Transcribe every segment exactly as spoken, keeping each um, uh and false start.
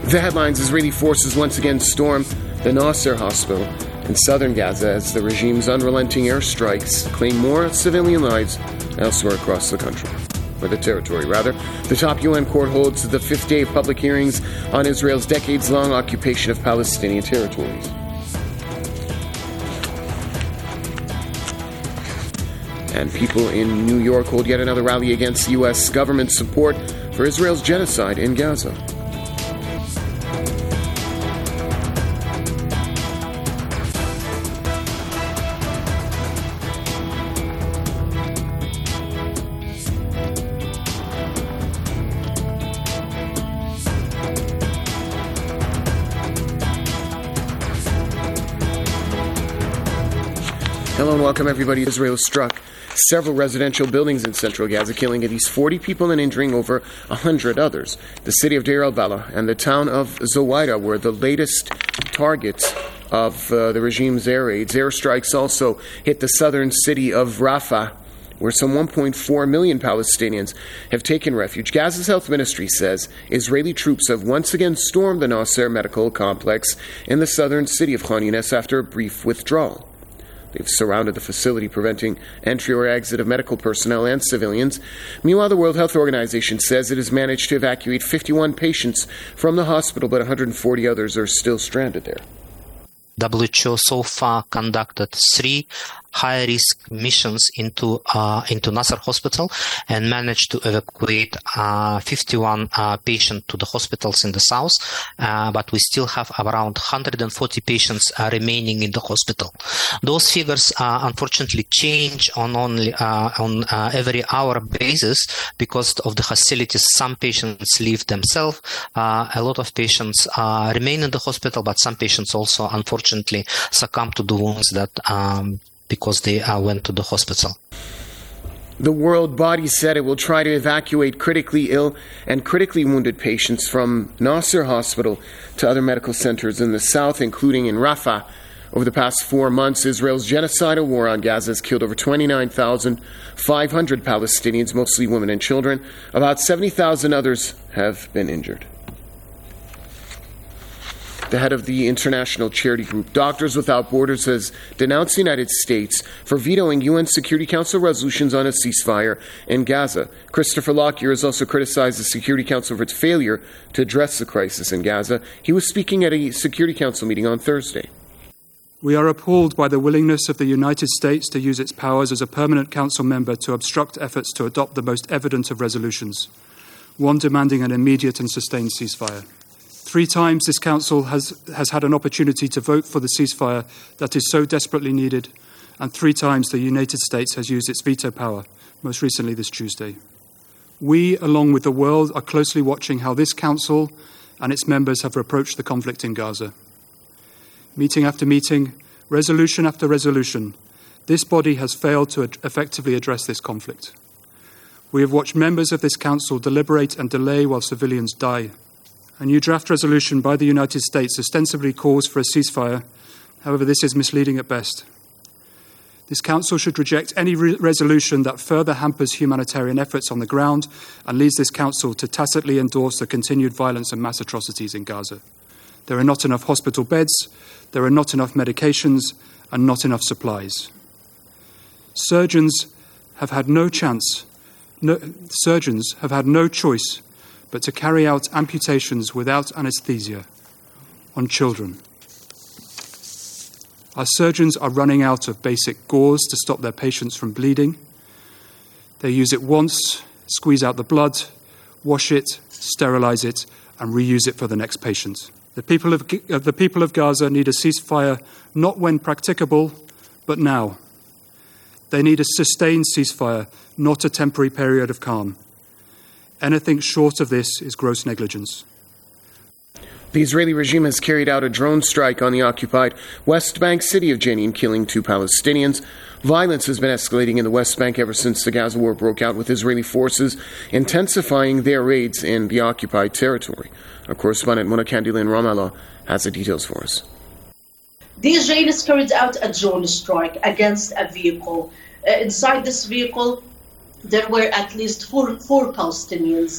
The headlines: Israeli forces once again storm the Nasser hospital in southern Gaza as the regime's unrelenting airstrikes claim more civilian lives elsewhere across the country. Or the territory, rather. The top U N court holds the fifth day of public hearings on Israel's decades-long occupation of Palestinian territories. And people in New York hold yet another rally against U S government support for Israel's genocide in Gaza. Hello and welcome everybody. Israel struck several residential buildings in central Gaza, killing at least forty people and injuring over one hundred others. The city of Deir al-Balah and the town of Zawaida were the latest targets of uh, the regime's air raids. Airstrikes also hit the southern city of Rafah, where some one point four million Palestinians have taken refuge. Gaza's health ministry says Israeli troops have once again stormed the Nasser medical complex in the southern city of Khan Younis after a brief withdrawal. They've surrounded the facility, preventing entry or exit of medical personnel and civilians. Meanwhile, the World Health Organization says it has managed to evacuate fifty-one patients from the hospital, but one hundred forty others are still stranded there. W H O so far conducted three high-risk missions into uh, into Nasser Hospital and managed to evacuate uh, fifty-one uh, patients to the hospitals in the south, uh, but we still have around one hundred forty patients uh, remaining in the hospital. Those figures uh, unfortunately change on only uh, on uh, every hour basis because of the hostilities. Some patients leave themselves. Uh, a lot of patients uh, remain in the hospital, but some patients also unfortunately succumb to the wounds that um, because they uh, went to the hospital. The world body said it will try to evacuate critically ill and critically wounded patients from Nasser Hospital to other medical centers in the south, including in Rafah. Over the past four months, Israel's genocidal war on Gaza has killed over twenty-nine thousand five hundred Palestinians, mostly women and children. About seventy thousand others have been injured. The head of the international charity group Doctors Without Borders has denounced the United States for vetoing U N Security Council resolutions on a ceasefire in Gaza. Christopher Lockyer has also criticized the Security Council for its failure to address the crisis in Gaza. He was speaking at a Security Council meeting on Thursday. We are appalled by the willingness of the United States to use its powers as a permanent council member to obstruct efforts to adopt the most evident of resolutions, one demanding an immediate and sustained ceasefire. Three times this council has, has had an opportunity to vote for the ceasefire that is so desperately needed, and three times the United States has used its veto power, most recently this Tuesday. We, along with the world, are closely watching how this council and its members have approached the conflict in Gaza. Meeting after meeting, resolution after resolution, this body has failed to ad- effectively address this conflict. We have watched members of this council deliberate and delay while civilians die. A new draft resolution by the United States ostensibly calls for a ceasefire. However, this is misleading at best. This council should reject any re- resolution that further hampers humanitarian efforts on the ground and leads this council to tacitly endorse the continued violence and mass atrocities in Gaza. There are not enough hospital beds, there are not enough medications, and not enough supplies. Surgeons have had no chance, no, surgeons have had no choice but to carry out amputations without anesthesia on children. Our surgeons are running out of basic gauze to stop their patients from bleeding. They use it once, squeeze out the blood, wash it, sterilize it, and reuse it for the next patient. The people of, uh, the people of Gaza need a ceasefire not when practicable, but now. They need a sustained ceasefire, not a temporary period of calm. Anything short of this is gross negligence. The Israeli regime has carried out a drone strike on the occupied West Bank city of Jenin, killing two Palestinians. Violence has been escalating in the West Bank ever since the Gaza war broke out, with Israeli forces intensifying their raids in the occupied territory. Our correspondent Mona Kandila in Ramallah has the details for us. The Israelis carried out a drone strike against a vehicle. Uh, inside this vehicle, there were at least four, four Palestinians. Uh,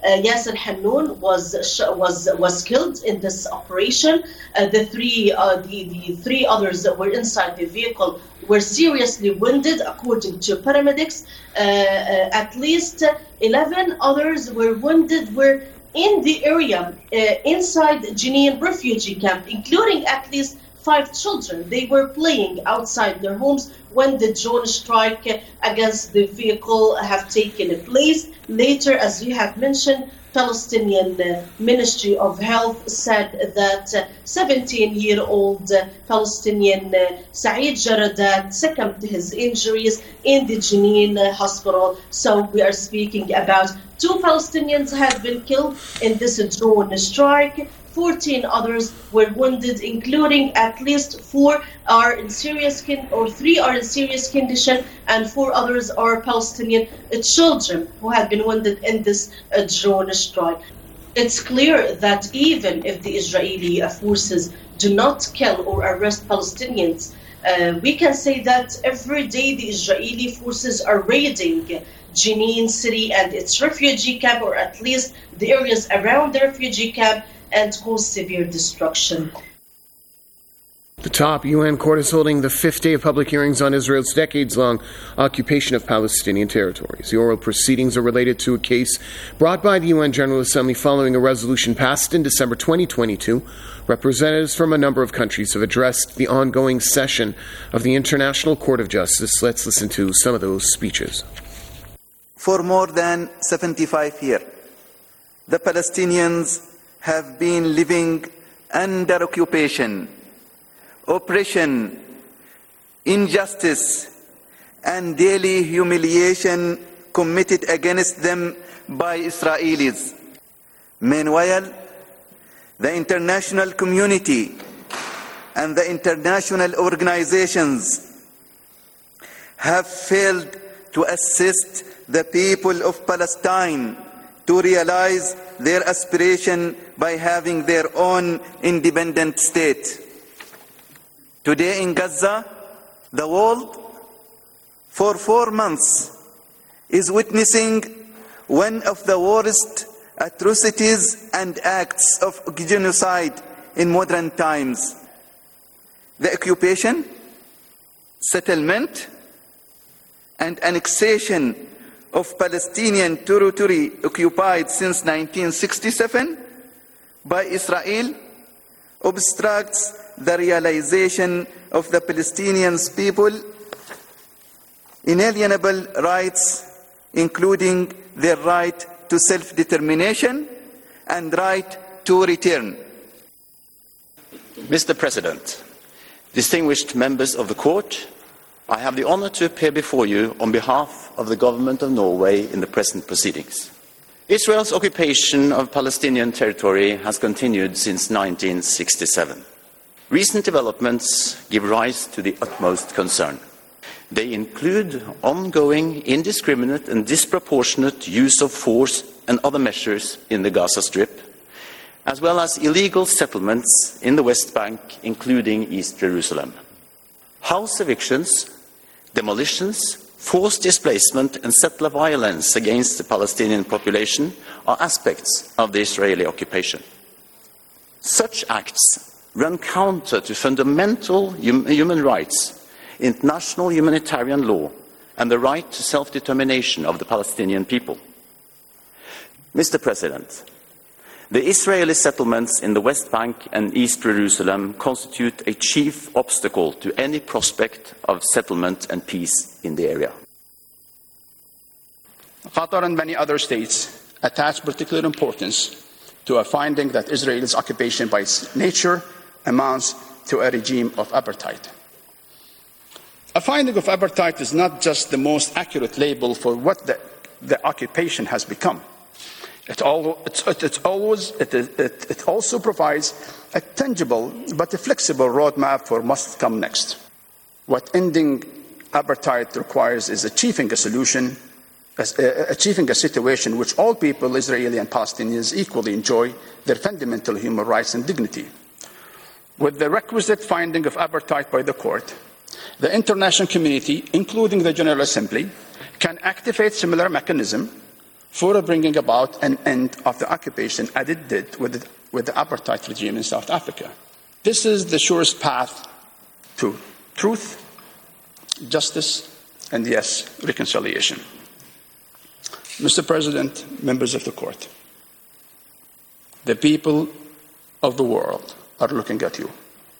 Yasser Hannoun was was was killed in this operation. Uh, the three uh, the, the three others that were inside the vehicle were seriously wounded, according to paramedics. Uh, uh, at least eleven others were wounded. Were in the area uh, inside Jenin refugee camp, including at least five children. They were playing outside their homes when the drone strike against the vehicle have taken place. Later, as you have mentioned, Palestinian uh, Ministry of Health said that seventeen-year-old uh, Palestinian uh, Saeed Jaradat succumbed to his injuries in the Jenin uh, hospital. So we are speaking about two Palestinians have been killed in this drone strike. fourteen others were wounded, including at least four are in serious con- or three are in serious condition, and four others are Palestinian uh, children who have been wounded in this uh, drone strike. It's clear that even if the Israeli uh, forces do not kill or arrest Palestinians, uh, we can say that every day the Israeli forces are raiding Jenin city and its refugee camp, or at least the areas around the refugee camp, and cause severe destruction. The top U N court is holding the fifth day of public hearings on Israel's decades-long occupation of Palestinian territories. The oral proceedings are related to a case brought by the U N General Assembly following a resolution passed in December twenty twenty-two. Representatives from a number of countries have addressed the ongoing session of the International Court of Justice. Let's listen to some of those speeches. For more than seventy-five years, the Palestinians have been living under occupation, oppression, injustice, and daily humiliation committed against them by Israelis. Meanwhile, the international community and the international organizations have failed to assist the people of Palestine to realize their aspiration by having their own independent state. Today in Gaza, the world, for four months, is witnessing one of the worst atrocities and acts of genocide in modern times. The occupation, settlement, and annexation of Palestinian territory occupied since nineteen sixty-seven by Israel obstructs the realization of the Palestinian people's inalienable rights, including their right to self-determination and right to return. Mister President, distinguished members of the Court, I have the honour to appear before you on behalf of the Government of Norway in the present proceedings. Israel's occupation of Palestinian territory has continued since nineteen sixty-seven. Recent developments give rise to the utmost concern. They include ongoing indiscriminate and disproportionate use of force and other measures in the Gaza Strip, as well as illegal settlements in the West Bank, including East Jerusalem. House evictions, demolitions, forced displacement and settler violence against the Palestinian population are aspects of the Israeli occupation. Such acts run counter to fundamental hum- human rights, international humanitarian law, and the right to self-determination of the Palestinian people. Mister President, the Israeli settlements in the West Bank and East Jerusalem constitute a chief obstacle to any prospect of settlement and peace in the area. Qatar and many other states attach particular importance to a finding that Israel's occupation by its nature amounts to a regime of apartheid. A finding of apartheid is not just the most accurate label for what the, the occupation has become. It, all, it, it, it, always, it, it, it also provides a tangible but a flexible roadmap for what must come next. What ending apartheid requires is achieving a solution, as, uh, achieving a situation in which all people, Israeli and Palestinians, equally enjoy their fundamental human rights and dignity. With the requisite finding of apartheid by the court, the international community, including the General Assembly, can activate similar mechanism for bringing about an end of the occupation, as it did with the, with the apartheid regime in South Africa. This is the surest path to truth, justice, and yes, reconciliation. Mister President, members of the court, the people of the world are looking at you.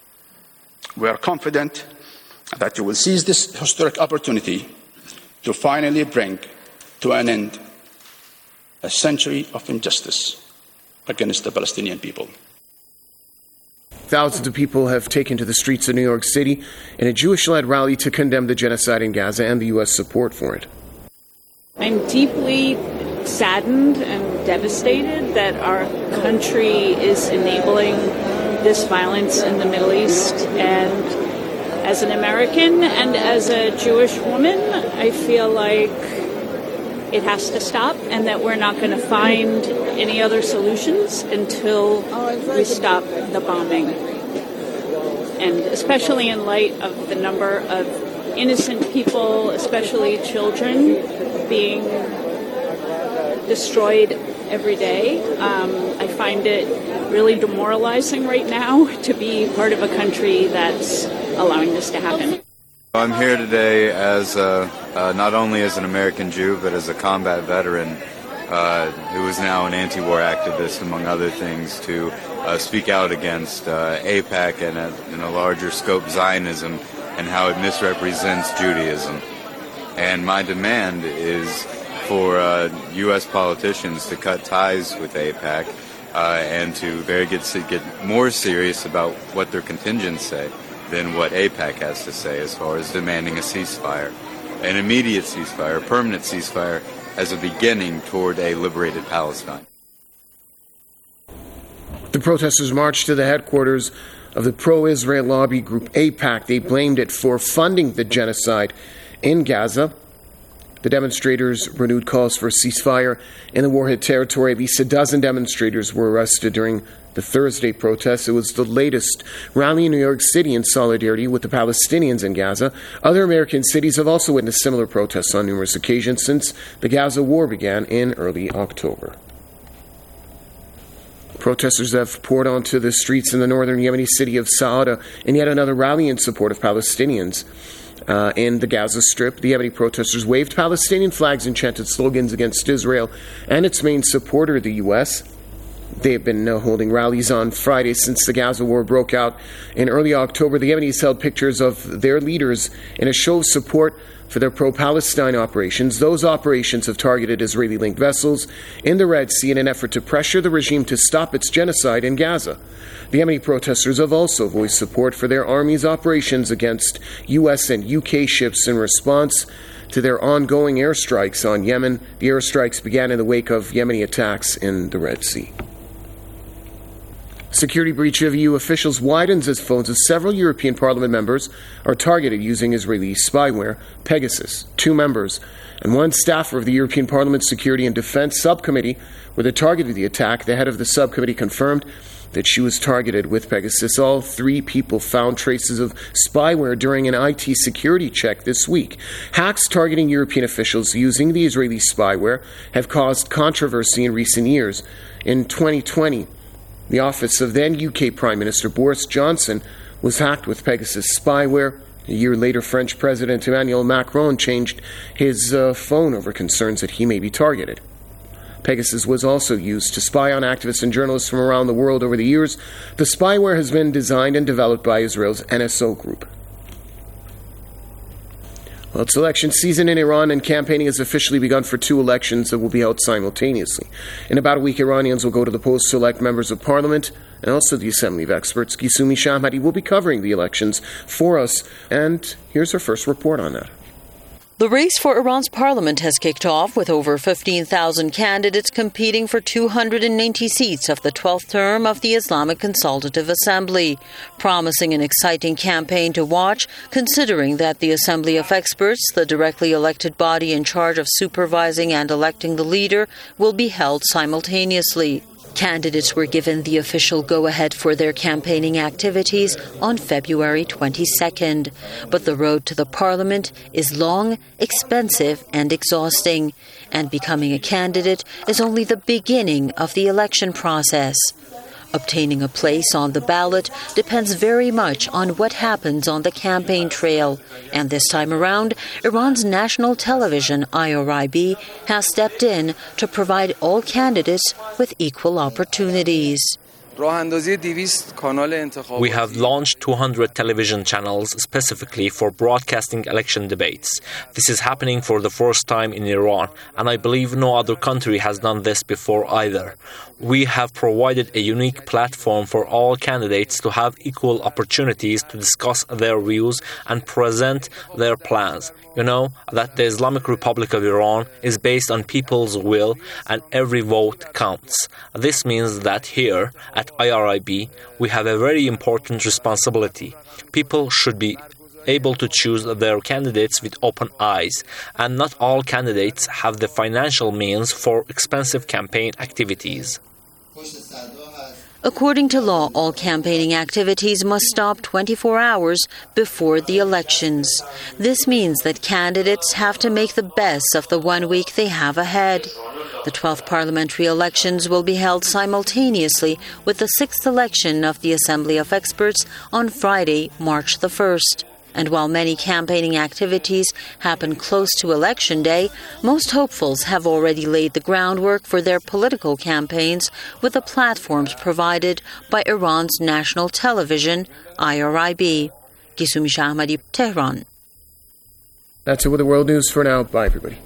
We are confident that you will seize this historic opportunity to finally bring to an end a century of injustice against the Palestinian people. Thousands of people have taken to the streets of New York City in a Jewish-led rally to condemn the genocide in Gaza and the U S support for it. I'm deeply saddened and devastated that our country is enabling this violence in the Middle East. And as an American and as a Jewish woman, I feel like it has to stop and that we're not going to find any other solutions until we stop the bombing. And especially in light of the number of innocent people, especially children, being destroyed every day. Um, I find it really demoralizing right now to be part of a country that's allowing this to happen. I'm here today as a, uh, not only as an American Jew, but as a combat veteran uh, who is now an anti-war activist, among other things, to uh, speak out against uh, AIPAC and a, in a larger scope Zionism and how it misrepresents Judaism. And my demand is for uh, U S politicians to cut ties with AIPAC uh, and to very get, get more serious about what their contingents say than what AIPAC has to say as far as demanding a ceasefire, an immediate ceasefire, a permanent ceasefire as a beginning toward a liberated Palestine. The protesters marched to the headquarters of the pro-Israel lobby group AIPAC. They blamed it for funding the genocide in Gaza. The demonstrators renewed calls for a ceasefire in the war-hit territory. At least a dozen demonstrators were arrested during the Thursday protests. It was the latest rally in New York City in solidarity with the Palestinians in Gaza. Other American cities have also witnessed similar protests on numerous occasions since the Gaza war began in early October. Protesters have poured onto the streets in the northern Yemeni city of Sa'ada in yet another rally in support of Palestinians. Uh, in the Gaza Strip, the Yemeni protesters waved Palestinian flags and chanted slogans against Israel and its main supporter, the U S. They have been uh, holding rallies on Friday since the Gaza war broke out in early October. The Yemenis held pictures of their leaders in a show of support for their pro-Palestine operations. Those operations have targeted Israeli-linked vessels in the Red Sea in an effort to pressure the regime to stop its genocide in Gaza. The Yemeni protesters have also voiced support for their army's operations against U S and U K ships in response to their ongoing airstrikes on Yemen. The airstrikes began in the wake of Yemeni attacks in the Red Sea. Security breach of E U officials widens as phones of several European Parliament members are targeted using Israeli spyware, Pegasus. Two members and one staffer of the European Parliament Security and Defense Subcommittee were the target of the attack. The head of the subcommittee confirmed that she was targeted with Pegasus. All three people found traces of spyware during an I T security check this week. Hacks targeting European officials using the Israeli spyware have caused controversy in recent years. In twenty twenty, the office of then U K Prime Minister Boris Johnson was hacked with Pegasus spyware. A year later, French President Emmanuel Macron changed his uh, phone over concerns that he may be targeted. Pegasus was also used to spy on activists and journalists from around the world over the years. The spyware has been designed and developed by Israel's N S O group. Well, it's election season in Iran, and campaigning has officially begun for two elections that will be held simultaneously. In about a week, Iranians will go to the polls to elect members of parliament and also the Assembly of Experts. Gisumi Shahmadi will be covering the elections for us, and here's her first report on that. The race for Iran's parliament has kicked off with over fifteen thousand candidates competing for two hundred ninety seats of the twelfth term of the Islamic Consultative Assembly, promising an exciting campaign to watch, considering that the Assembly of Experts, the directly elected body in charge of supervising and electing the leader, will be held simultaneously. Candidates were given the official go-ahead for their campaigning activities on February twenty-second. But the road to the parliament is long, expensive, and exhausting. And becoming a candidate is only the beginning of the election process. Obtaining a place on the ballot depends very much on what happens on the campaign trail. And this time around, Iran's national television, I R I B, has stepped in to provide all candidates with equal opportunities. We have launched two hundred television channels specifically for broadcasting election debates. This is happening for the first time in Iran, and I believe no other country has done this before either. We have provided a unique platform for all candidates to have equal opportunities to discuss their views and present their plans. You know that the Islamic Republic of Iran is based on people's will, and every vote counts. This means that here at I R I B, we have a very important responsibility. People should be able to choose their candidates with open eyes, and not all candidates have the financial means for expensive campaign activities. According to law, all campaigning activities must stop twenty-four hours before the elections. This means that candidates have to make the best of the one week they have ahead. The twelfth parliamentary elections will be held simultaneously with the sixth election of the Assembly of Experts on Friday, March the first. And while many campaigning activities happen close to Election Day, most hopefuls have already laid the groundwork for their political campaigns with the platforms provided by Iran's national television, I R I B. Gisumi Shahmadi, Tehran. That's it with the world news for now. Bye, everybody.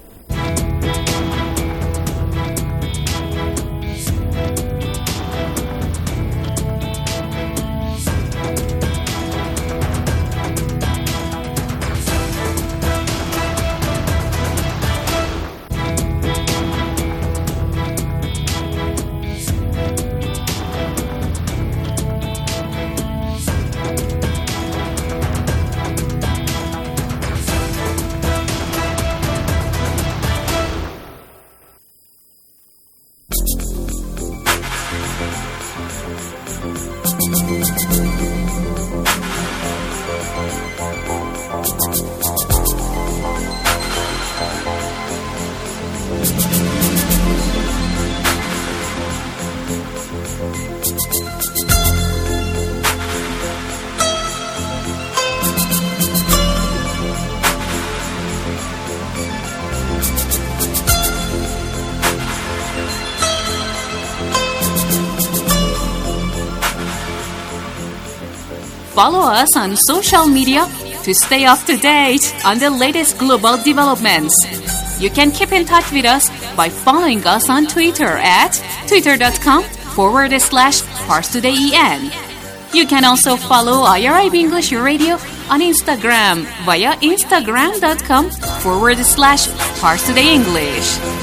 Follow us on social media to stay up to date on the latest global developments. You can keep in touch with us by following us on Twitter at twitter.com forward slash ParsTodayEN. You can also follow I R I B English Radio on Instagram via instagram.com forward slash ParsTodayEnglish.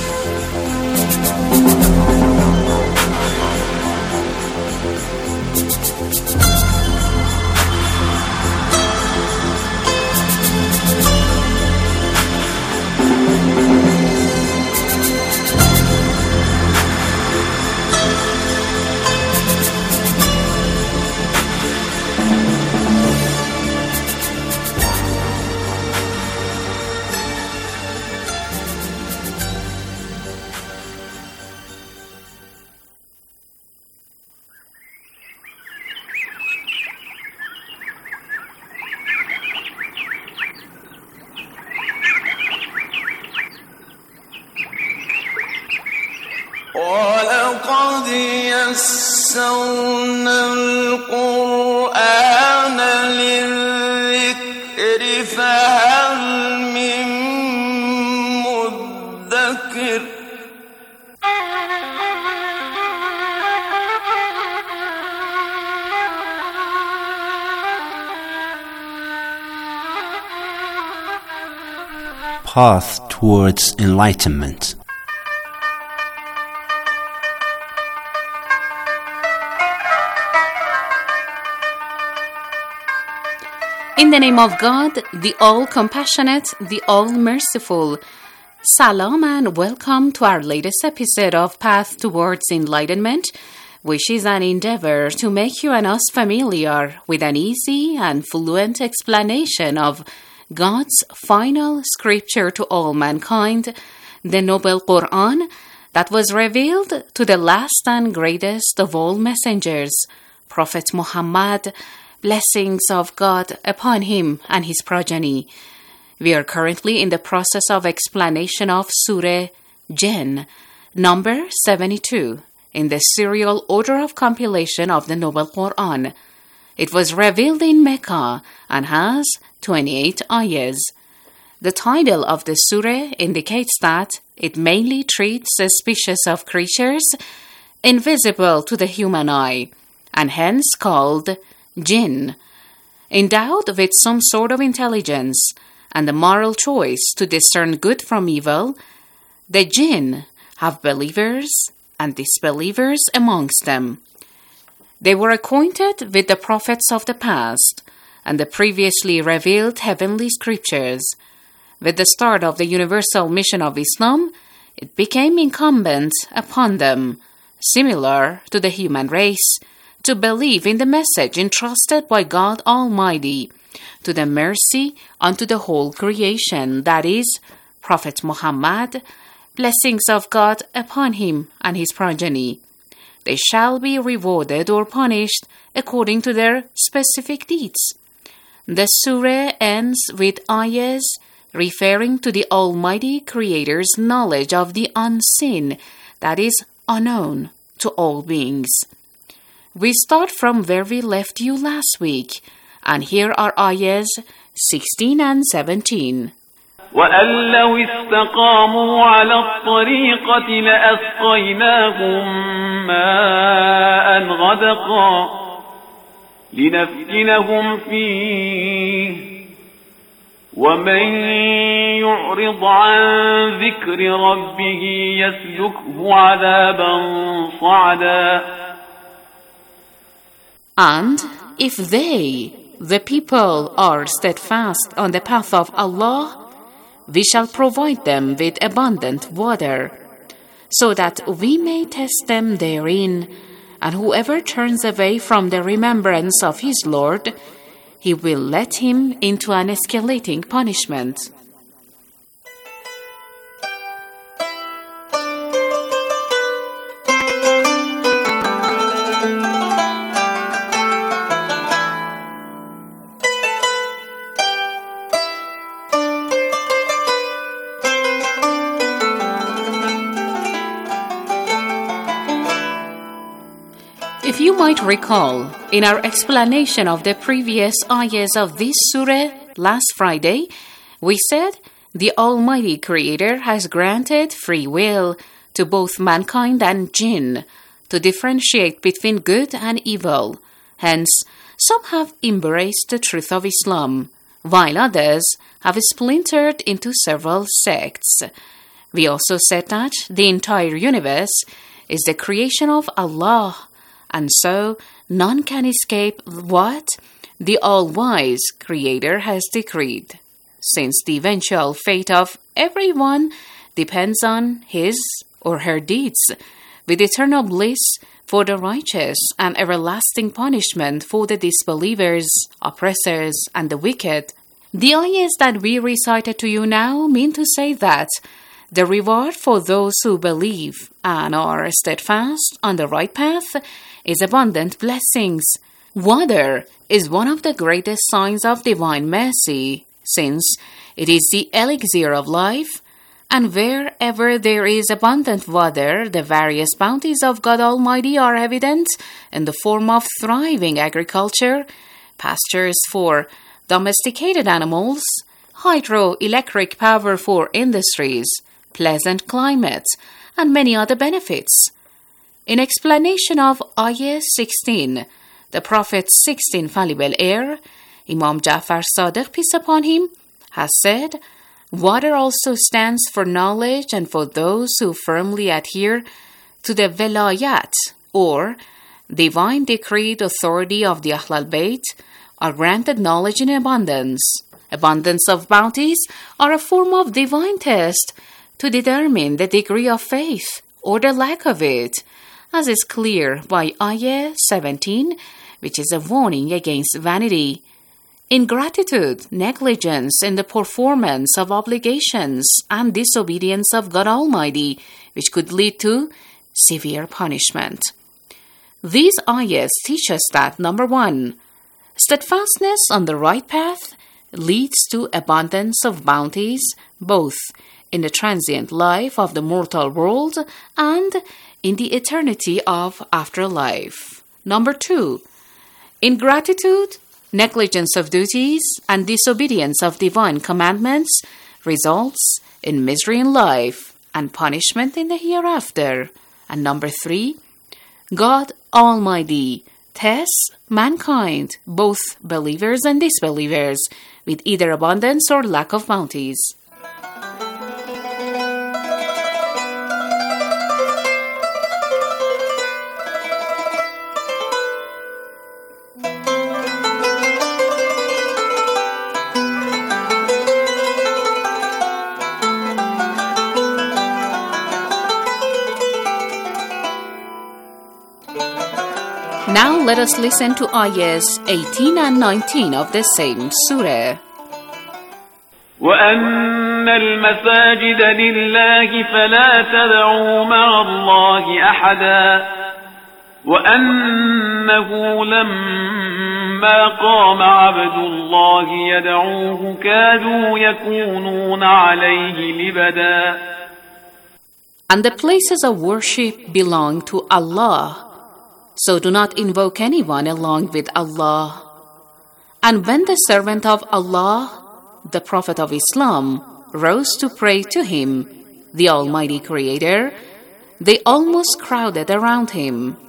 وَلَقَدْ يَسَّرْنَا الْقُرْآنَ لِلذِّكْرِ فَهَلْ مِن مُّدَّكِرٍ Path towards enlightenment. In the name of God, the all-compassionate, the all-merciful. Salam and welcome to our latest episode of Path Towards Enlightenment, which is an endeavor to make you and us familiar with an easy and fluent explanation of God's final scripture to all mankind, the Noble Quran, that was revealed to the last and greatest of all messengers, Prophet Muhammad, blessings of God upon him and his progeny. We are currently in the process of explanation of Surah Jinn, number seventy-two, in the serial order of compilation of the Noble Quran. It was revealed in Mecca and has twenty-eight ayahs. The title of the surah indicates that it mainly treats a species of creatures invisible to the human eye, and hence called jinn, endowed with some sort of intelligence and the moral choice to discern good from evil. The jinn have believers and disbelievers amongst them. They were acquainted with the prophets of the past and the previously revealed heavenly scriptures. With the start of the universal mission of Islam, it became incumbent upon them, similar to the human race, to believe in the message entrusted by God Almighty to the mercy unto the whole creation, that is, Prophet Muhammad, blessings of God upon him and his progeny. They shall be rewarded or punished according to their specific deeds. The surah ends with ayahs referring to the Almighty Creator's knowledge of the unseen, that is, unknown to all beings. We start from where we left you last week, and here are ayahs sixteen and seventeen. وَأَن لَّوْ اسْتَقَامُوا عَلَى الطَّرِيقَةِ لَأَسْقَيْنَاهُم مَّاءً غَدَقًا لِّنَفْتِنَهُمْ فِيهِ وَمَن يُعْرِضْ عَن ذِكْرِ رَبِّهِ يَسْلُكْهُ عَذَابًا صَعَدًا. And if they, the people, are steadfast on the path of Allah, we shall provide them with abundant water, so that we may test them therein, and whoever turns away from the remembrance of his Lord, he will let him into an escalating punishment. If you might recall, in our explanation of the previous ayahs of this surah last Friday, we said the Almighty Creator has granted free will to both mankind and jinn to differentiate between good and evil. Hence, some have embraced the truth of Islam, while others have splintered into several sects. We also said that the entire universe is the creation of Allah, and so none can escape what the all-wise Creator has decreed, since the eventual fate of everyone depends on his or her deeds, with eternal bliss for the righteous and everlasting punishment for the disbelievers, oppressors, and the wicked. The ayahs that we recited to you now mean to say that the reward for those who believe and are steadfast on the right path is abundant blessings. Water is one of the greatest signs of divine mercy, since it is the elixir of life, and wherever there is abundant water, the various bounties of God Almighty are evident in the form of thriving agriculture, pastures for domesticated animals, hydroelectric power for industries, pleasant climate, and many other benefits. In explanation of Ayah sixteen, the Prophet's sixth infallible heir, Imam Ja'far Sadiq, peace upon him, has said, water also stands for knowledge, and for those who firmly adhere to the velayat, or divine decreed authority of the Ahl al-Bayt, are granted knowledge in abundance. Abundance of bounties are a form of divine test to determine the degree of faith or the lack of it, as is clear by Ayah seventeen, which is a warning against vanity, ingratitude, negligence in the performance of obligations, and disobedience of God Almighty, which could lead to severe punishment. These ayahs teach us that, number one, steadfastness on the right path leads to abundance of bounties, both in the transient life of the mortal world and in the eternity of afterlife. Number two, ingratitude, negligence of duties, and disobedience of divine commandments results in misery in life and punishment in the hereafter. And number three, God Almighty tests mankind, both believers and disbelievers, with either abundance or lack of bounties. Now let us listen to ayahs eighteen and nineteen of the same surah. وَأَنَّ الْمَسَاجِدَ لِلَّهِ فَلَا تَدْعُوا مَعَ اللَّهِ أَحَدًا وَأَنَّهُ لَمَّا قَامَ عَبْدُ اللَّهِ يَدْعُوهُ كَادُوا يَكُونُونَ عَلَيْهِ لِبَدًا. And the places of worship belong to Allah, so do not invoke anyone along with Allah. And when the servant of Allah, the Prophet of Islam, rose to pray to him, the Almighty Creator, they almost crowded around him.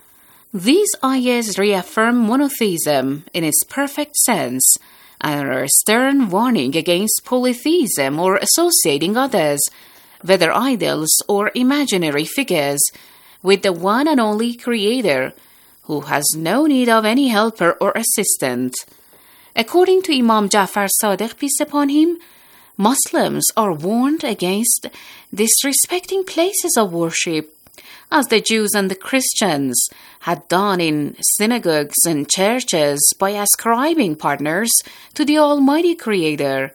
These ayahs reaffirm monotheism in its perfect sense and are a stern warning against polytheism or associating others, whether idols or imaginary figures, with the one and only Creator, who has no need of any helper or assistant. According to Imam Ja'far Sadiq, peace upon him, Muslims are warned against disrespecting places of worship, as the Jews and the Christians had done in synagogues and churches by ascribing partners to the Almighty Creator.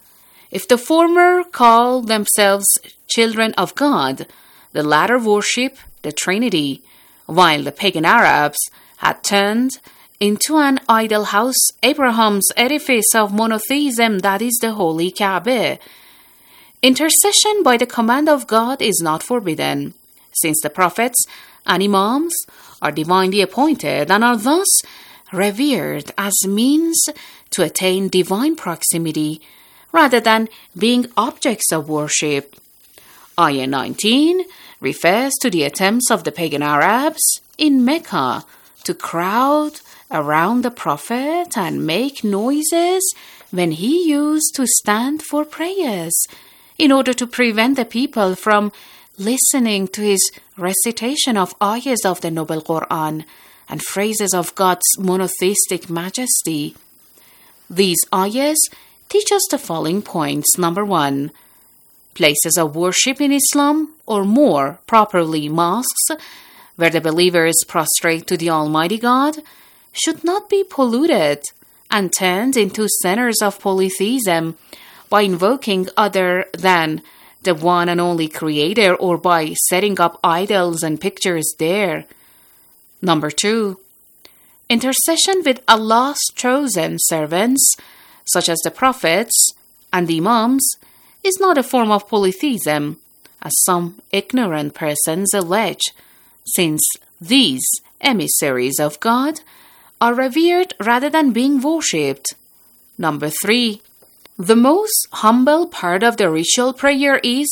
If the former call themselves children of God, the latter worship the Trinity, while the pagan Arabs had turned into an idol house Abraham's edifice of monotheism, that is the Holy Kaaba. Intercession by the command of God is not forbidden, since the prophets and imams are divinely appointed and are thus revered as means to attain divine proximity rather than being objects of worship. Ayah nineteen refers to the attempts of the pagan Arabs in Mecca to crowd around the Prophet and make noises when he used to stand for prayers, in order to prevent the people from listening to his recitation of ayahs of the Noble Quran and phrases of God's monotheistic majesty. These ayahs teach us the following points. Number one, places of worship in Islam, or more properly mosques, where the believers prostrate to the Almighty God, should not be polluted and turned into centers of polytheism by invoking other than the one and only Creator, or by setting up idols and pictures there. Number two, intercession with Allah's chosen servants, such as the prophets and the imams, is not a form of polytheism, as some ignorant persons allege, since these emissaries of God are revered rather than being worshipped. Number three, the most humble part of the ritual prayer is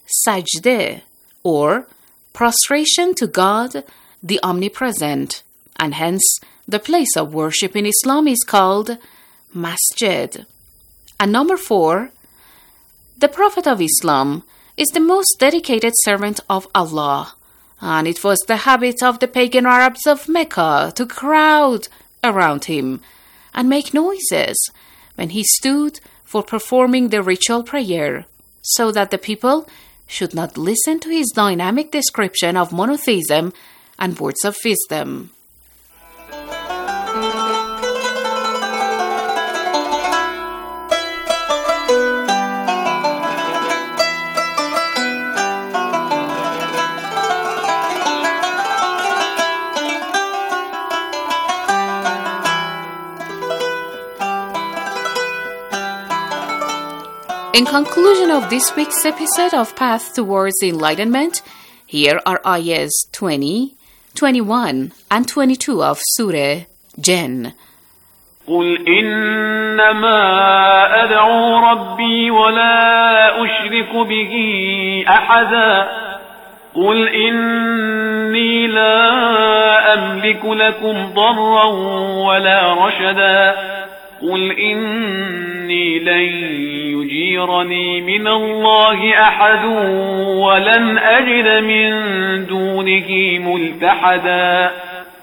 sajdah, or prostration to God, the Omnipresent, and hence the place of worship in Islam is called masjid. And number four, the Prophet of Islam is the most dedicated servant of Allah, and it was the habit of the pagan Arabs of Mecca to crowd around him and make noises when he stood for performing the ritual prayer, so that the people should not listen to his dynamic description of monotheism and words of wisdom. In conclusion of this week's episode of Path Towards Enlightenment, here are ayahs twenty, twenty-one, and twenty-two of Surah Jinn. قل إنما أدعو ربي ولا أشرك به أحدا قل إني لا أملك لكم ضرا ولا رشدا قل إني لن يجيرني من الله أحد ولن أجد من دونه ملتحدا.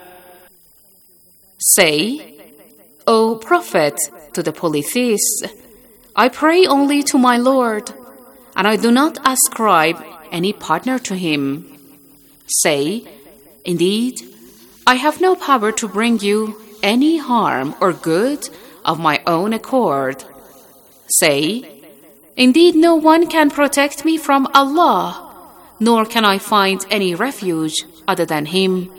Say, O Prophet, to the polytheists, I pray only to my Lord, and I do not ascribe any partner to him. Say, indeed, I have no power to bring you any harm or good of my own accord. Say, indeed no one can protect me from Allah, nor can I find any refuge other than Him.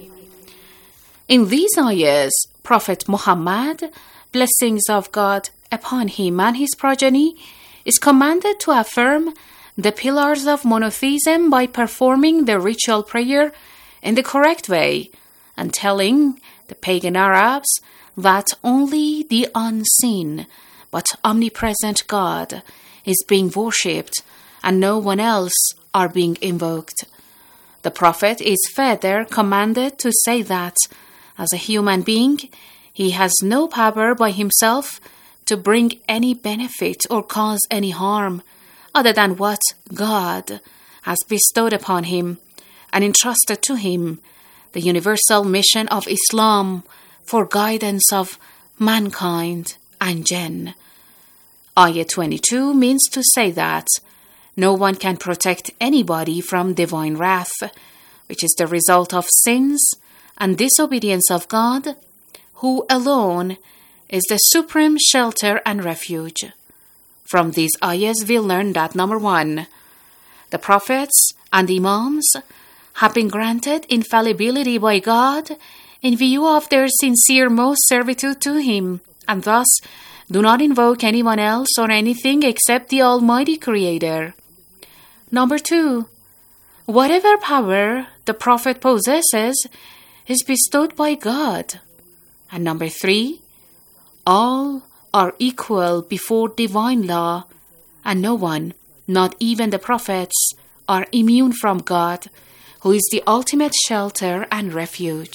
In these ayahs, Prophet Muhammad, blessings of God upon him and his progeny, is commanded to affirm the pillars of monotheism by performing the ritual prayer in the correct way and telling the pagan Arabs that only the unseen but omnipresent God is being worshipped and no one else are being invoked. The Prophet is further commanded to say that, as a human being, he has no power by himself to bring any benefit or cause any harm other than what God has bestowed upon him and entrusted to him, the universal mission of Islam for guidance of mankind and jinn. Ayah twenty-two means to say that no one can protect anybody from divine wrath, which is the result of sins and disobedience of God, who alone is the supreme shelter and refuge. From these ayahs we learn that, number one, the prophets and imams have been granted infallibility by God in view of their sincere most servitude to Him, and thus do not invoke anyone else or anything except the Almighty Creator. Number two, whatever power the Prophet possesses is bestowed by God. And number three, all are equal before divine law, and no one, not even the prophets, are immune from God, who is the ultimate shelter and refuge.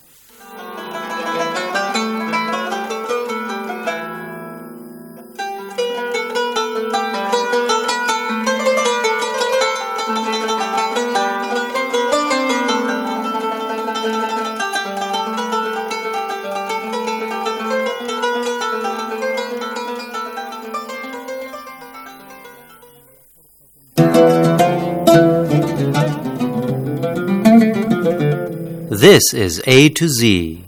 This is A to Z.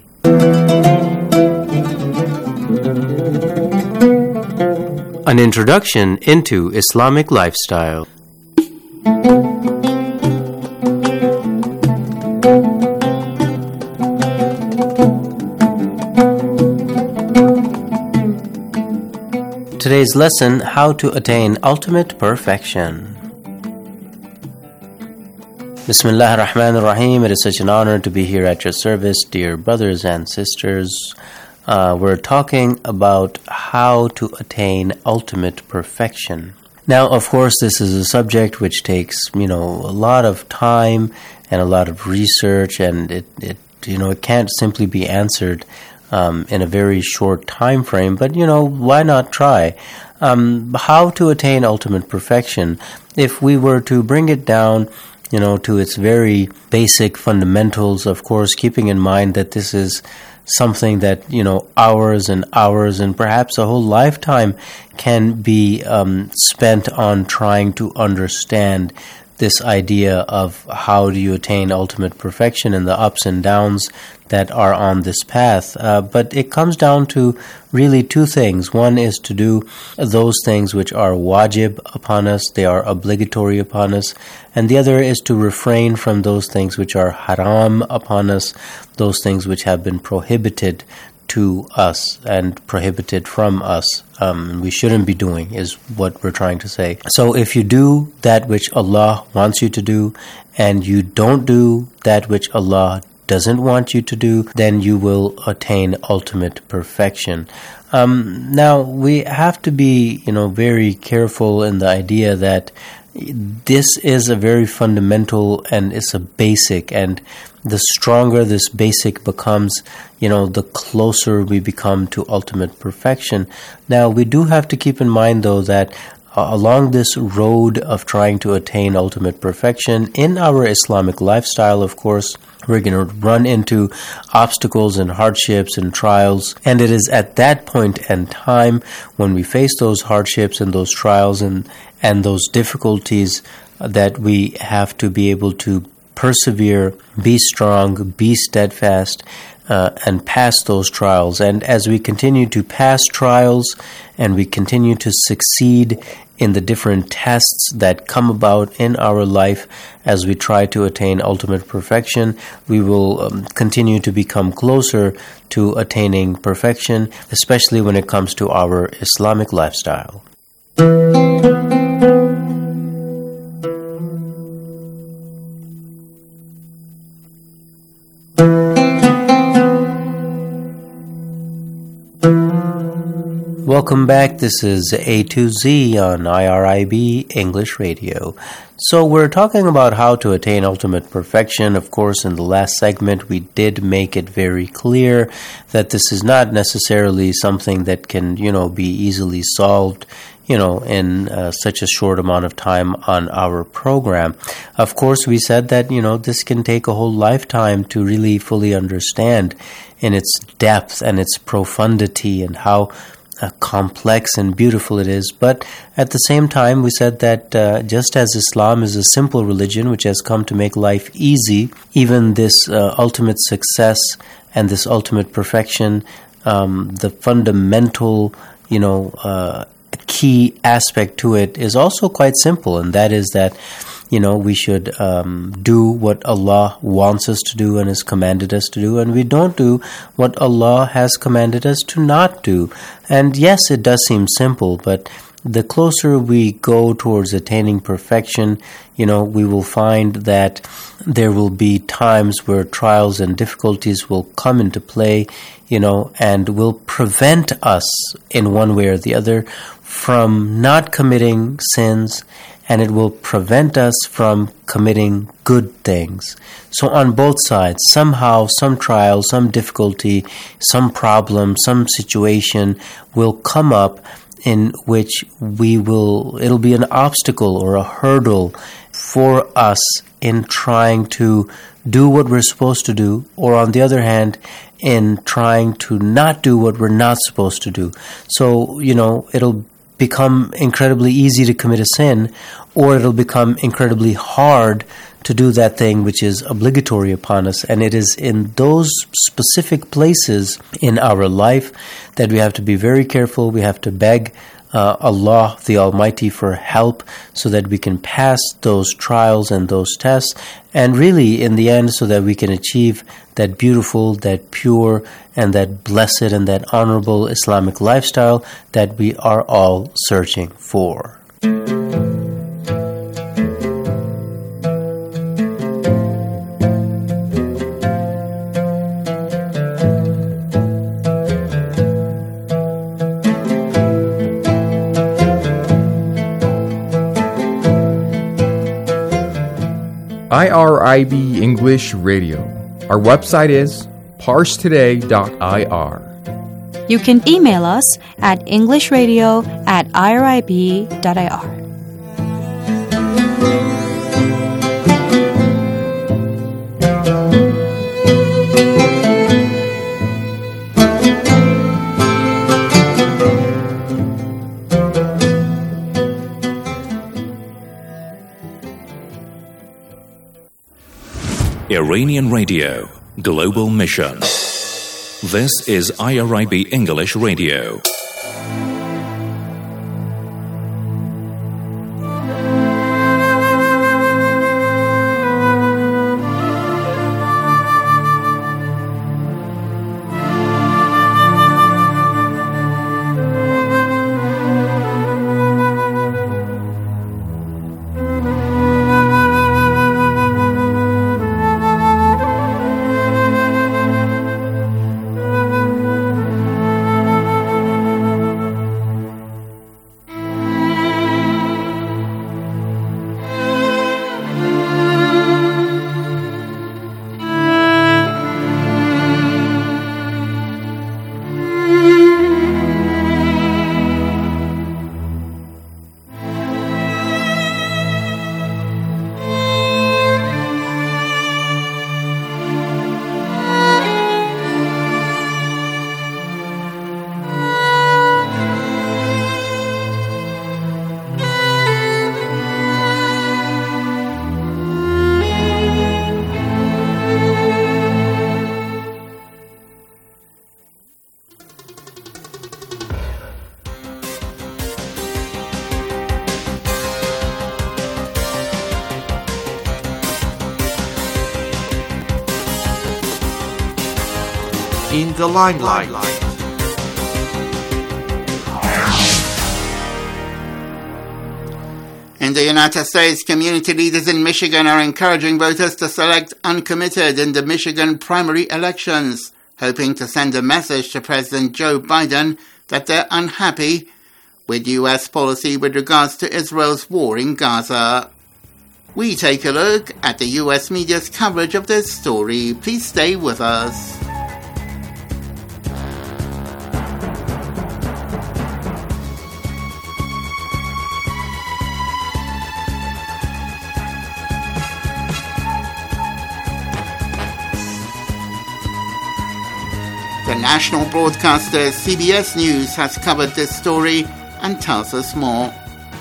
An introduction into Islamic lifestyle. Today's lesson, How to Attain Ultimate Perfection. Bismillah ar-Rahman ar-Rahim. It is such an honor to be here at your service, dear brothers and sisters. Uh, we're talking about how to attain ultimate perfection. Now, of course, this is a subject which takes, you know, a lot of time and a lot of research, and it, it you know, it can't simply be answered um, in a very short time frame. But, you know, why not try? Um, how to attain ultimate perfection? If we were to bring it down, you know, to its very basic fundamentals, of course, keeping in mind that this is something that, you know, hours and hours and perhaps a whole lifetime can be um, spent on trying to understand this idea of how do you attain ultimate perfection and the ups and downs that are on this path. Uh, but it comes down to really two things. One is to do those things which are wajib upon us, they are obligatory upon us, and the other is to refrain from those things which are haram upon us, those things which have been prohibited to us and prohibited from us. Um, we shouldn't be doing is what we're trying to say. So if you do that which Allah wants you to do and you don't do that which Allah doesn't want you to do, then you will attain ultimate perfection. Um, now, we have to be, you know, very careful in the idea that this is a very fundamental and it's a basic, and the stronger this basic becomes, you know, the closer we become to ultimate perfection. Now, we do have to keep in mind, though, that uh, along this road of trying to attain ultimate perfection in our Islamic lifestyle, of course, we're going to run into obstacles and hardships and trials. And it is at that point and time when we face those hardships and those trials and, and those difficulties that we have to be able to persevere, be strong, be steadfast, uh, and pass those trials. And as we continue to pass trials and we continue to succeed in the different tests that come about in our life as we try to attain ultimate perfection, we will um, continue to become closer to attaining perfection, especially when it comes to our Islamic lifestyle. Welcome back. This is A to Z on I R I B English Radio. So we're talking about how to attain ultimate perfection. Of course, in the last segment, we did make it very clear that this is not necessarily something that can, you know, be easily solved, you know, in uh, such a short amount of time on our program. Of course, we said that, you know, this can take a whole lifetime to really fully understand in its depth and its profundity and how Uh, complex and beautiful it is. But at the same time, we said that uh, just as Islam is a simple religion which has come to make life easy, even this uh, ultimate success and this ultimate perfection, um, the fundamental, you know, uh, key aspect to it is also quite simple, and that is that, you know, we should um, do what Allah wants us to do and has commanded us to do, and we don't do what Allah has commanded us to not do. And yes, it does seem simple, but the closer we go towards attaining perfection, you know, we will find that there will be times where trials and difficulties will come into play, you know, and will prevent us in one way or the other from not committing sins, and it will prevent us from committing good things. So on both sides, somehow, some trial, some difficulty, some problem, some situation will come up in which we will, it'll be an obstacle or a hurdle for us in trying to do what we're supposed to do, or on the other hand, in trying to not do what we're not supposed to do. So, you know, it'll become incredibly easy to commit a sin, or it'll become incredibly hard to do that thing which is obligatory upon us. And it is in those specific places in our life that we have to be very careful. We have to beg uh, Allah, the Almighty, for help so that we can pass those trials and those tests, and really, in the end, so that we can achieve that beautiful, that pure, and that blessed and that honorable Islamic lifestyle that we are all searching for. I R I B English Radio. Our website is parse today dot I R. You can email us at englishradio at I R I B dot I R. Iranian Radio, Global Mission. This is I R I B English Radio. In the limelight. In the United States, community leaders in Michigan are encouraging voters to select uncommitted in the Michigan primary elections, hoping to send a message to President Joe Biden that they're unhappy with U S policy with regards to Israel's war in Gaza. We take a look at the U S media's coverage of this story. Please stay with us. The national broadcaster C B S News has covered this story and tells us more.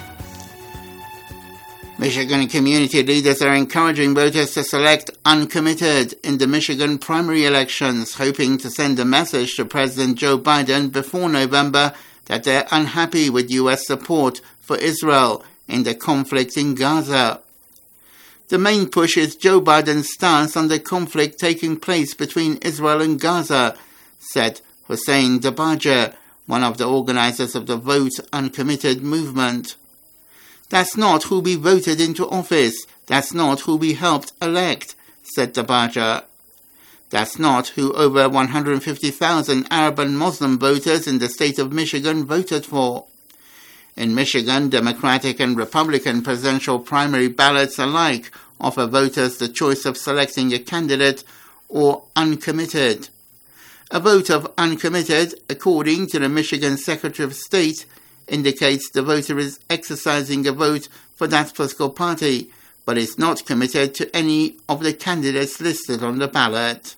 Michigan community leaders are encouraging voters to select uncommitted in the Michigan primary elections, hoping to send a message to President Joe Biden before November that they're unhappy with U S support for Israel in the conflict in Gaza. The main push is Joe Biden's stance on the conflict taking place between Israel and Gaza, said Hussein Dabaja, one of the organizers of the Vote Uncommitted movement. That's not who we voted into office. That's not who we helped elect, said Dabaja. That's not who over one hundred fifty thousand Arab and Muslim voters in the state of Michigan voted for. In Michigan, Democratic and Republican presidential primary ballots alike offer voters the choice of selecting a candidate or uncommitted. A vote of uncommitted, according to the Michigan Secretary of State, indicates the voter is exercising a vote for that political party, but is not committed to any of the candidates listed on the ballot.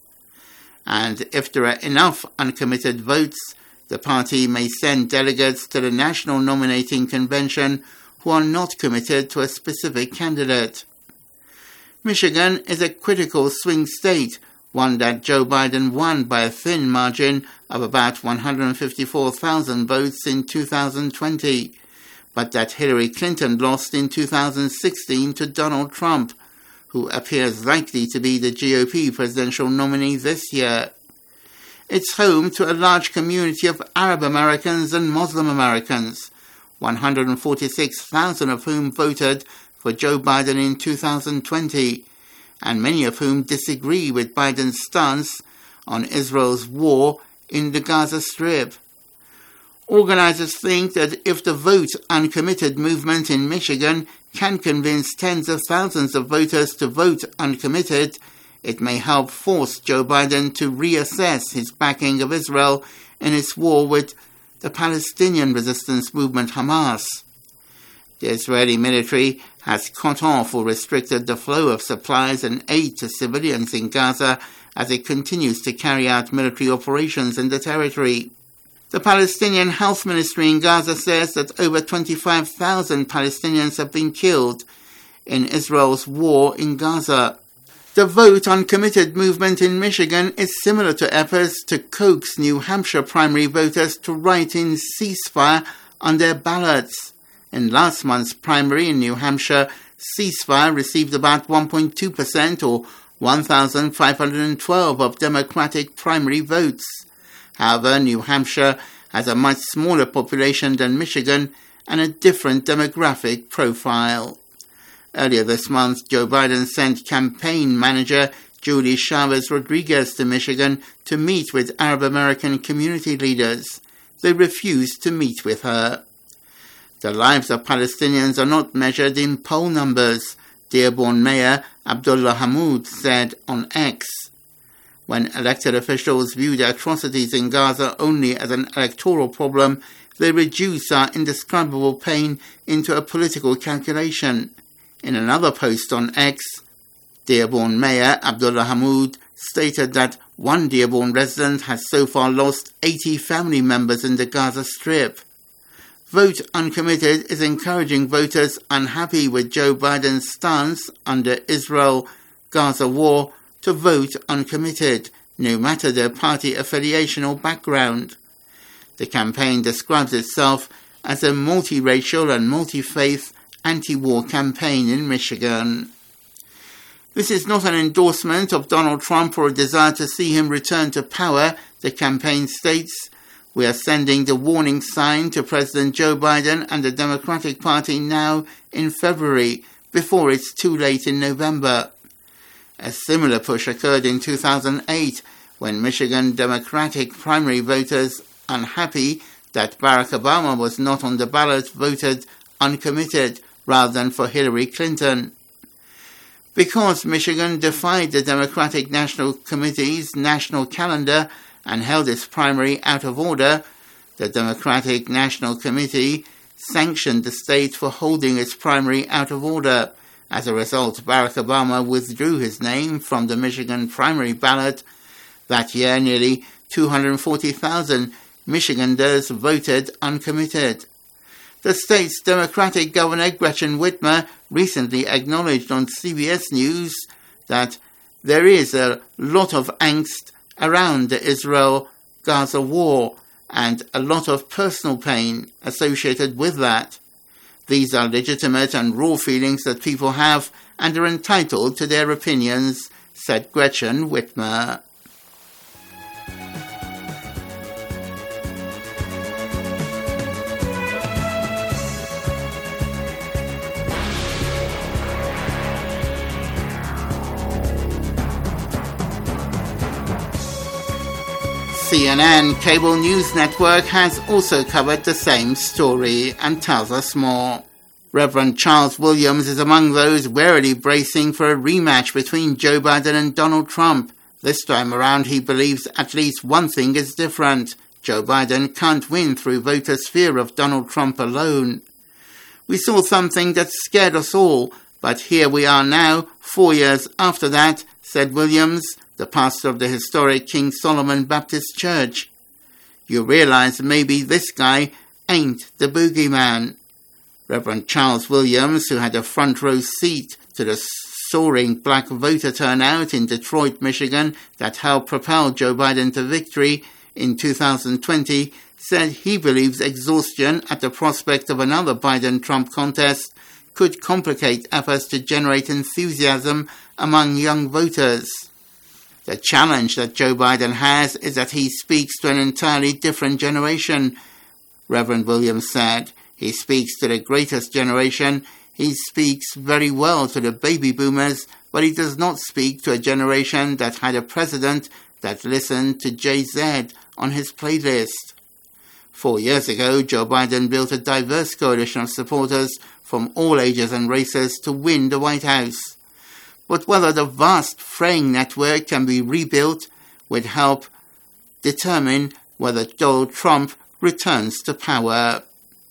And if there are enough uncommitted votes, the party may send delegates to the National Nominating Convention who are not committed to a specific candidate. Michigan is a critical swing state, one that Joe Biden won by a thin margin of about one hundred fifty-four thousand votes in two thousand twenty, but that Hillary Clinton lost in two thousand sixteen to Donald Trump, who appears likely to be the G O P presidential nominee this year. It's home to a large community of Arab Americans and Muslim Americans, one hundred forty-six thousand of whom voted for Joe Biden in two thousand twenty, and many of whom disagree with Biden's stance on Israel's war in the Gaza Strip. Organizers think that if the Vote Uncommitted movement in Michigan can convince tens of thousands of voters to vote uncommitted, it may help force Joe Biden to reassess his backing of Israel in its war with the Palestinian resistance movement Hamas. The Israeli military has cut off or restricted the flow of supplies and aid to civilians in Gaza as it continues to carry out military operations in the territory. The Palestinian Health Ministry in Gaza says that over twenty-five thousand Palestinians have been killed in Israel's war in Gaza. The Vote Uncommitted movement in Michigan is similar to efforts to coax New Hampshire primary voters to write in ceasefire on their ballots. In last month's primary in New Hampshire, ceasefire received about one point two percent or one thousand five hundred twelve of Democratic primary votes. However, New Hampshire has a much smaller population than Michigan and a different demographic profile. Earlier this month, Joe Biden sent campaign manager Julie Chavez Rodriguez to Michigan to meet with Arab American community leaders. They refused to meet with her. The lives of Palestinians are not measured in poll numbers, Dearborn Mayor Abdullah Hammoud said on X. When elected officials view the atrocities in Gaza only as an electoral problem, they reduce our indescribable pain into a political calculation. In another post on X, Dearborn Mayor Abdullah Hammoud stated that one Dearborn resident has so far lost eighty family members in the Gaza Strip. Vote Uncommitted is encouraging voters unhappy with Joe Biden's stance on the Israel-Gaza war to vote uncommitted, no matter their party affiliation or background. The campaign describes itself as a multiracial and multi-faith anti-war campaign in Michigan. This is not an endorsement of Donald Trump or a desire to see him return to power, the campaign states. We are sending the warning sign to President Joe Biden and the Democratic Party now in February, before it's too late in November. A similar push occurred in two thousand eight, when Michigan Democratic primary voters, unhappy that Barack Obama was not on the ballot, voted uncommitted rather than for Hillary Clinton. Because Michigan defied the Democratic National Committee's national calendar and held its primary out of order, the Democratic National Committee sanctioned the state for holding its primary out of order. As a result, Barack Obama withdrew his name from the Michigan primary ballot. That year, nearly two hundred forty thousand Michiganders voted uncommitted. The state's Democratic Governor Gretchen Whitmer recently acknowledged on C B S News that there is a lot of angst around the Israel-Gaza war and a lot of personal pain associated with that. These are legitimate and raw feelings that people have and are entitled to their opinions, said Gretchen Whitmer. C N N cable news network has also covered the same story and tells us more. Reverend Charles Williams is among those warily bracing for a rematch between Joe Biden and Donald Trump. This time around, he believes at least one thing is different. Joe Biden can't win through voters' fear of Donald Trump alone. We saw something that scared us all, but here we are now, four years after that, said Williams, the pastor of the historic King Solomon Baptist Church. You realize maybe this guy ain't the boogeyman. Reverend Charles Williams, who had a front row seat to the soaring black voter turnout in Detroit, Michigan, that helped propel Joe Biden to victory in two thousand twenty, said he believes exhaustion at the prospect of another Biden-Trump contest could complicate efforts to generate enthusiasm among young voters. The challenge that Joe Biden has is that he speaks to an entirely different generation, Reverend Williams said. He speaks to the greatest generation. He speaks very well to the baby boomers, but he does not speak to a generation that had a president that listened to Jay Z on his playlist. Four years ago, Joe Biden built a diverse coalition of supporters from all ages and races to win the White House. But whether the vast fraying network can be rebuilt would help determine whether Donald Trump returns to power.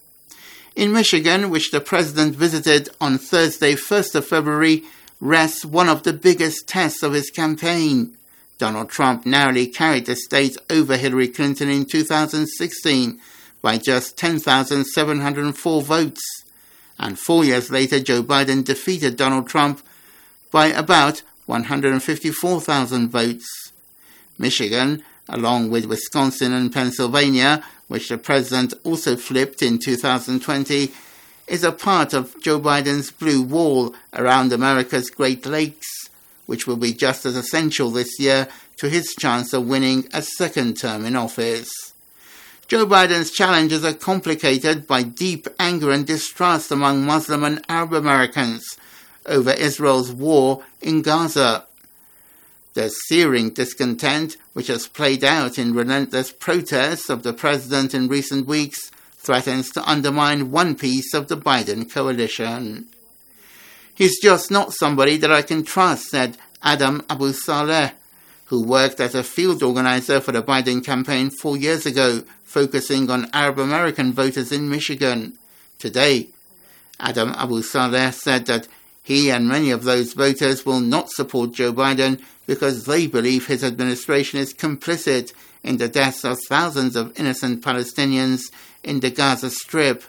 In Michigan, which the president visited on Thursday, first of February, rests one of the biggest tests of his campaign. Donald Trump narrowly carried the state over Hillary Clinton in two thousand sixteen by just ten thousand seven hundred four votes. And four years later, Joe Biden defeated Donald Trump by about one hundred fifty-four thousand votes. Michigan, along with Wisconsin and Pennsylvania, which the president also flipped in two thousand twenty, is a part of Joe Biden's blue wall around America's Great Lakes, which will be just as essential this year to his chance of winning a second term in office. Joe Biden's challenges are complicated by deep anger and distrust among Muslim and Arab Americans over Israel's war in Gaza. There's searing discontent, which has played out in relentless protests of the president in recent weeks, threatens to undermine one piece of the Biden coalition. He's just not somebody that I can trust, said Adam Abu Saleh, who worked as a field organizer for the Biden campaign four years ago, focusing on Arab American voters in Michigan. Today, Adam Abu Saleh said that he and many of those voters will not support Joe Biden because they believe his administration is complicit in the deaths of thousands of innocent Palestinians in the Gaza Strip.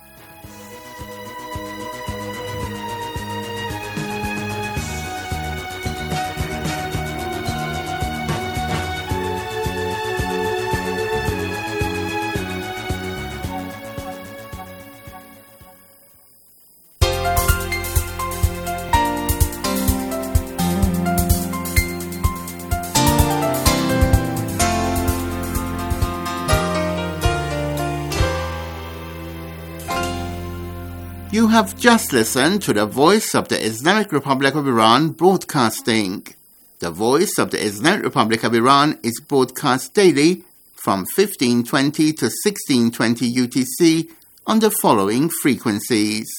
You have just listened to the Voice of the Islamic Republic of Iran broadcasting. The Voice of the Islamic Republic of Iran is broadcast daily from fifteen twenty to sixteen twenty U T C on the following frequencies.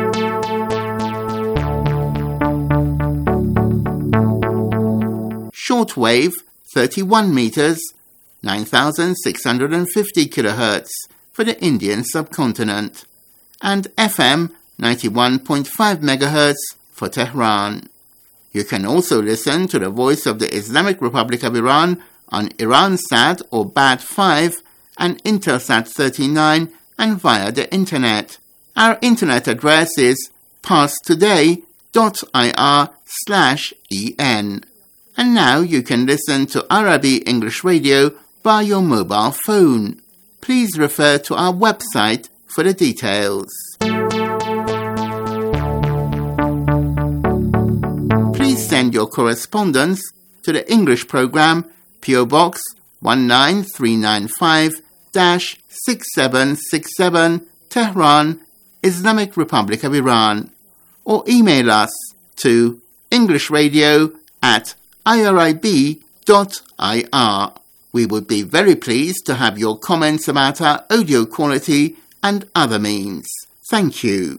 Shortwave thirty-one meters, nine thousand six hundred fifty kilohertz for the Indian subcontinent, and F M ninety-one point five megahertz for Tehran. You can also listen to the Voice of the Islamic Republic of Iran on Iransat or B A T five and Intelsat thirty-nine and via the Internet. Our Internet address is parstoday dot I R slash E N. And now you can listen to Arabi English Radio by your mobile phone. Please refer to our website for the details. Please send your correspondence to the English program, P O Box one nine three nine five, six seven six seven, Tehran, Islamic Republic of Iran, or email us to englishradio at irib dot I R. We would be very pleased to have your comments about our audio quality and other means. Thank you.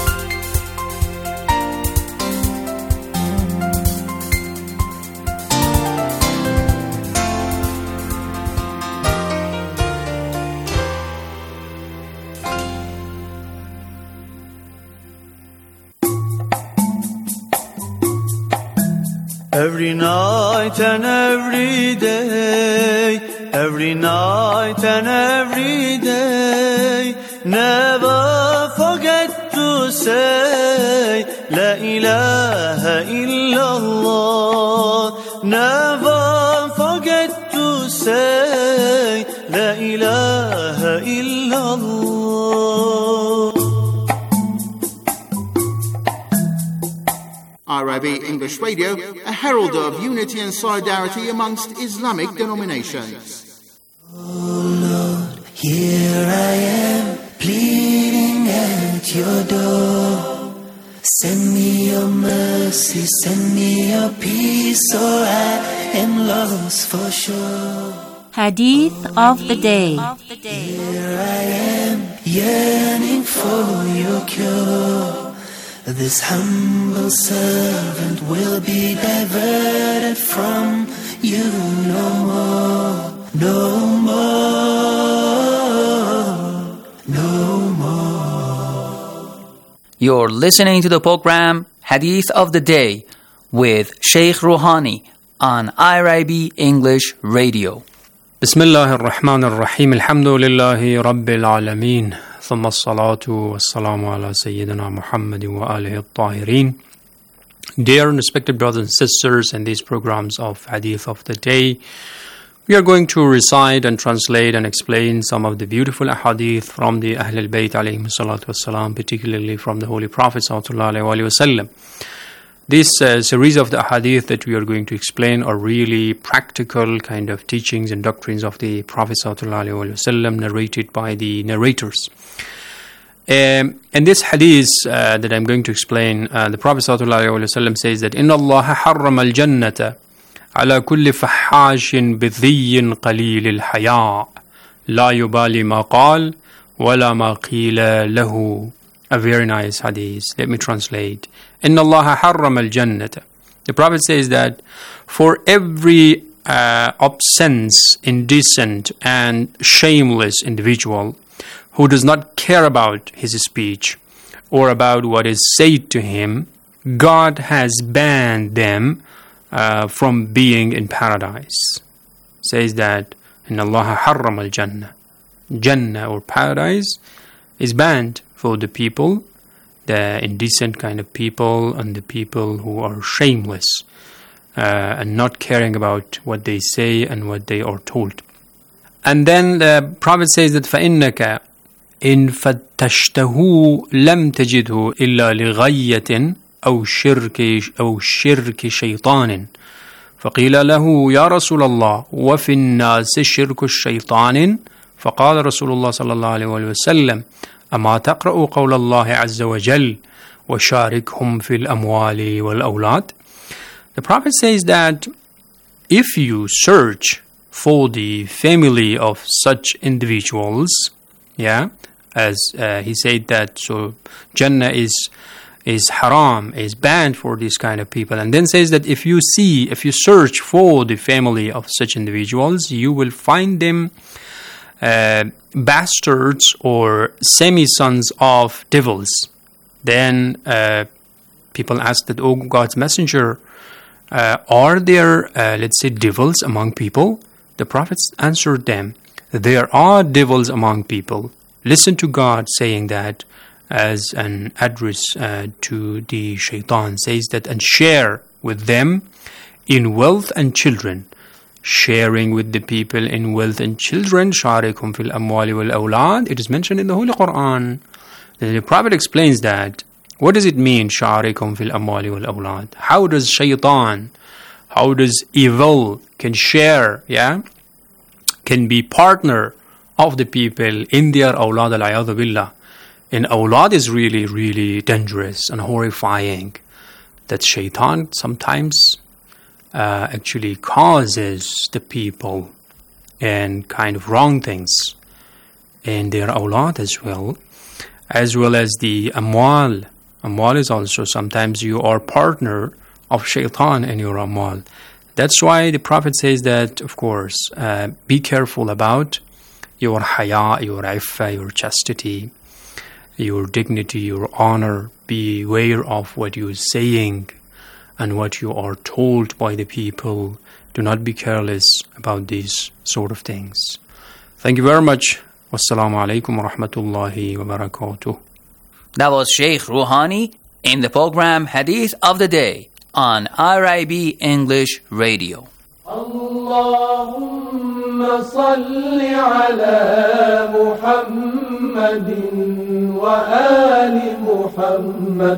Every night and every day, every night and every day, never forget to say La ilaha illallah. Never forget to say La ilaha illallah. R I B English Radio, a herald of unity and solidarity amongst Islamic denominations. Oh Lord, here I am, pleading at your door. Send me your mercy, send me your peace, or I am lost for sure. Hadith of the day. Here I am, yearning for your cure. This humble servant will be diverted from you no more, no more, no more. You're listening to the program Hadith of the Day with Sheikh Rouhani on I R I B English Radio. Bismillah ar-Rahman ar-Rahim. Alhamdulillahi Rabbil Alameen. ثم الصلاة والسلام على سيدنا محمد وآله الطاهرين Dear and respected brothers and sisters, in these programs of Hadith of the Day, we are going to recite and translate and explain some of the beautiful ahadith from the Ahl al-Bayt alayhim salatu wassalam, particularly from the Holy Prophet sallallahu alayhi wa sallam. This uh, series of the ahadith that we are going to explain are really practical kind of teachings and doctrines of the Prophet sallallahu alayhi wa sallam, narrated by the narrators. Um, and this hadith uh, that I'm going to explain, uh, the Prophet sallallahu alayhi wa sallam says that إِنَّ اللَّهَ حَرَّمَ الْجَنَّةَ على كل فحاش بذي قليل الحياء لا يبالي ما قال ولا ما قيل له. A very nice hadith. Let me translate. إن الله حرم الجنة. The Prophet says that for every uh, obscene, indecent and shameless individual who does not care about his speech or about what is said to him, God has banned them Uh, from being in paradise. Says that in Allah harram al Jannah. Jannah or paradise is banned for the people, the indecent kind of people and the people who are shameless uh, and not caring about what they say and what they are told. And then the Prophet says that فَإِنَّكَ إِن فَتَّشْتَهُ لَمْ تَجِدْهُ إِلَّا لِغَيَّةٍ أو شرك أو شرك شيطان فقيل له يا رسول الله وفي الناس شرك الشيطان فقال رسول الله صلى الله عليه وسلم أما تقرأ قول الله عز وجل وشاركهم في الأموال والأولاد. The Prophet says that if you search for the family of such individuals, yeah, as uh, he said that, so Jannah is is haram, is banned for these kind of people. And then says that if you see, if you search for the family of such individuals, you will find them uh, bastards or semi-sons of devils. Then uh, people ask that, oh God's messenger, uh, are there, uh, let's say, devils among people? The prophets answered them, there are devils among people. Listen to God saying that as an address uh, to the shaitan, says that, and share with them in wealth and children. Sharing with the people in wealth and children, sharikum fil amwali wal awlad. It is mentioned in the Holy Quran. The Prophet explains that. What does it mean, sharikum fil amwali wal awlad? How does shaitan, how does evil can share, yeah, can be partner of the people in their awlad, al-ayadhu billah. And awlad is really, really dangerous and horrifying. That shaitan sometimes uh, actually causes the people and kind of wrong things in their awlad as well, as well as the amwal. Amwal is also sometimes you are partner of shaitan in your amwal. That's why the Prophet says that, of course, uh, be careful about your haya, your iffa, your chastity, your dignity, your honor. Be aware of what you are saying and what you are told by the people. Do not be careless about these sort of things. Thank you very much. Wassalamu alaikum wa rahmatullahi wa barakatuh. That was Sheikh Rouhani in the program Hadith of the Day on R I B English Radio. اللهم صل على محمد وآل محمد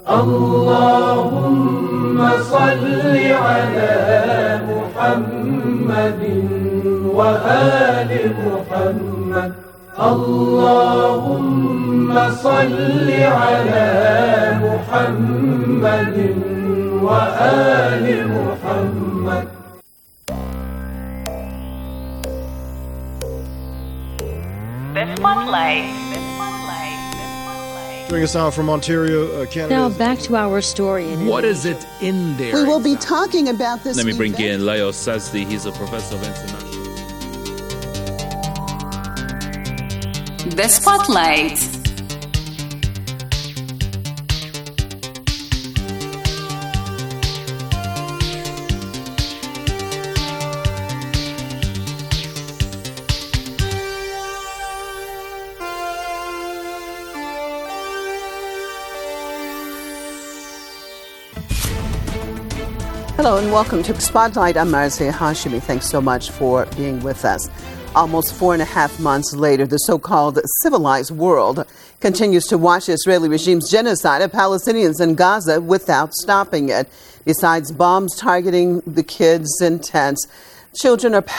اللهم صل على محمد وآل محمد اللهم صل على محمد وآل محمد. The Spotlight. Doing us out from Ontario, uh, Canada. Now back to our story. In what is it in there? We will be talking about this. Let me bring event. in Leo Sazdi. He's a professor of international. The Spotlight. Hello and welcome to Spotlight. I'm Marcia Hashimi. Thanks so much for being with us. Almost four and a half months later, the so-called civilized world continues to watch the Israeli regime's genocide of Palestinians in Gaza without stopping it. Besides bombs targeting the kids in tents, children are